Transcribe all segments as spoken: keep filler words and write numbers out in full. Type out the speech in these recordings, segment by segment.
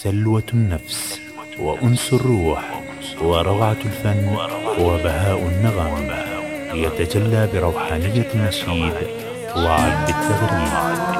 سلوة النفس وأنس الروح وروعة الفن وبهاء النغم، يتجلى بروحانية النشيد وعذب التغريد.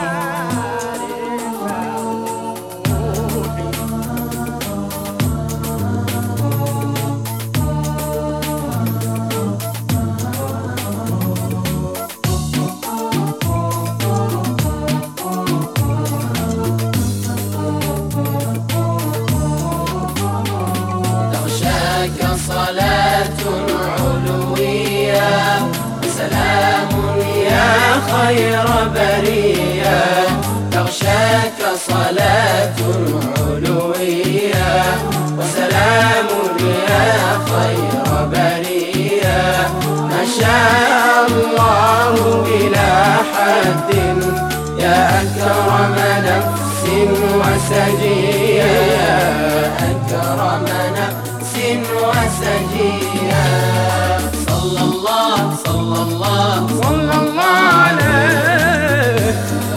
صلاة علوية سلام يا خير برية، تغشاك صلاة علوية وسلام يا خير برية، ما شاء الله بلا حد يا أكرم نفس وسجية، يا أكرم نفس وسجيا. صلى الله صلى الله صلى الله عليه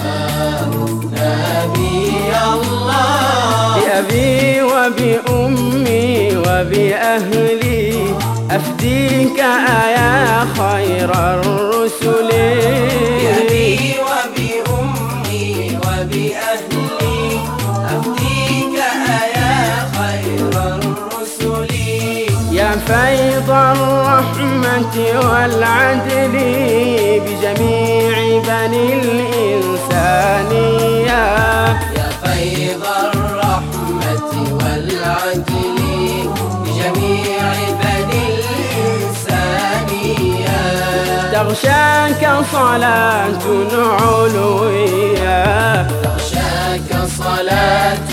نبي الله، بأبي وبأمي وبأهلي أفديك يا خير الرسل، بأبي وبأمي وبأهلي أفديك يا خير الرسل، يا فيض الرحمة والعدل بجميع بني الإنسانية، يا فيض الرحمة والعدل بجميع بني الإنسانية، تغشاك صلاة علوية، تغشاك صلاة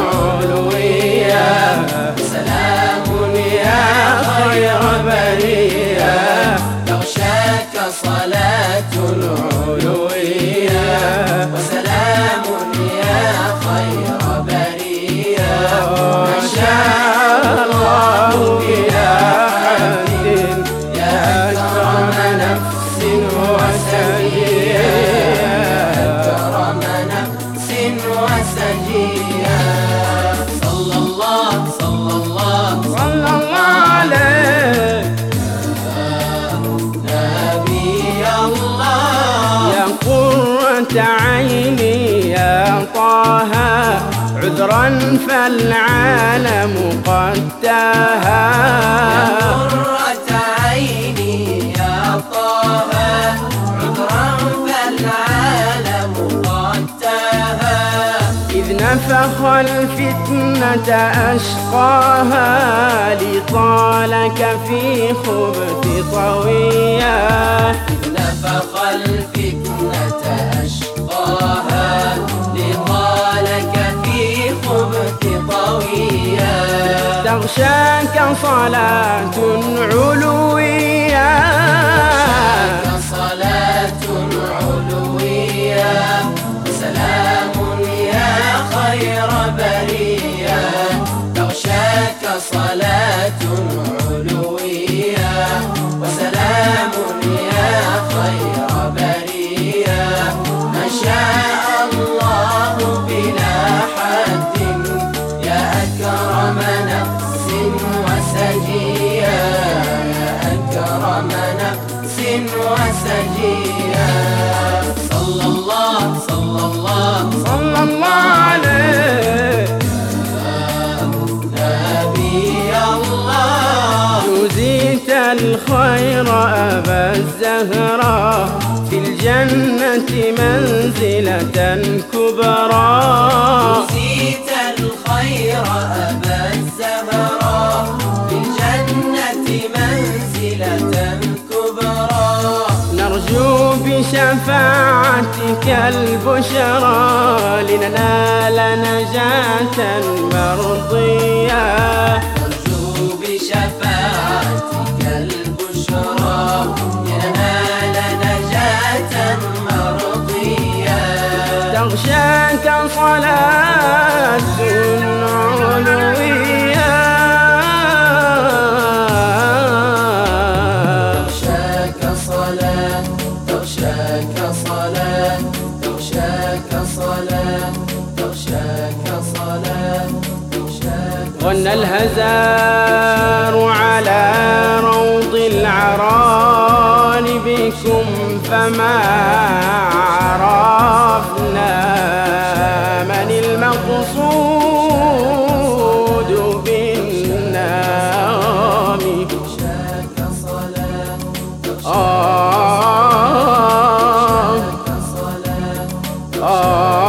علوية سلام يا خير برية، تغشاك صلاة علوية وسلام يا خير برية، ما شاء الله بلا حد يا أكرم نفس وسجية، يا أكرم نفس وسجية. صلى الله صلى الله صلى الله عليه نبي الله، يا قرة عيني يا طه عذرا فالعالم قد تاها، يا قرة عيني يا طه عذرا فالعالم قد تاها، إذ نفخ الفتنة أشقاها لطالك في خبث طوية، إذ نفخ الفتنة أشقاها لطالك في خبث طوية، تغشاك صلاة علوية، تغشاك صلاة علوية سلام يا خير برية، تغشاك صلاة علوية وسلام يا خير برية، ما شاء الله بلا حد يا أكرم نفس وسجية، يا أكرم نفس وسجية. صلى الله صلى الله صلى الله عليه نبي الله، جزيت الخير أبا الزهراء في الجنة منزلة كبرى، جزيت الخير أبا الزهراء في الجنة منزلة كبرى، نرجو بشفاعتك البشرى لننال نجاة مرضية، نرجو بشفاعتك البشرى لننال نجاة مرضية، تغشاك صلاة علوية، تغشاك صلاة تغشاك صلاة تغشاك صلاة تغشاك صلاة غنى الهزار على روض العران بكم فما عرفنا من المقصود بالنام. آه آه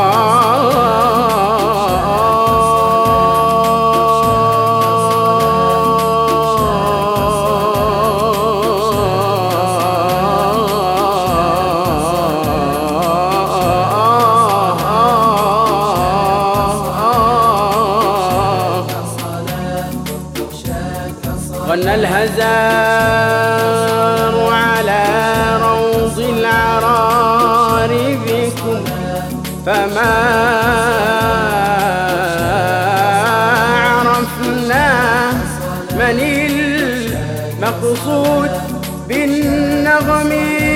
غنى الهزار على روض العرار بكم فما عرفنا من المقصود بالنغم.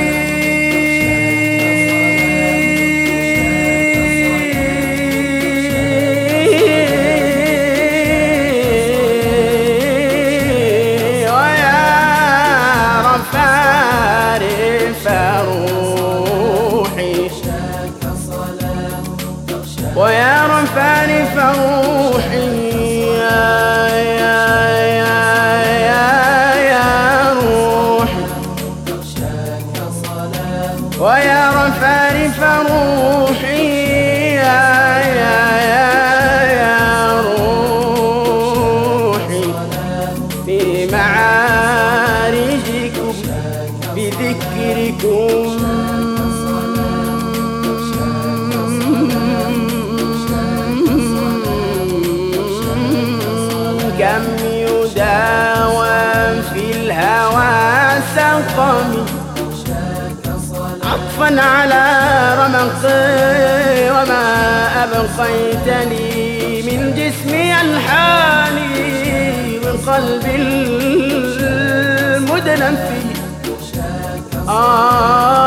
ويا رفارف روحي يا يا يا يا يا روحي، ويا رفارف روحي يا يا يا يا روحي، في معارجكم بذكركم كم يداوم في الهوى سقمي عطفا على رمقي، وما أبقيتني من جسمي الحالي من قلبي المدنف. آه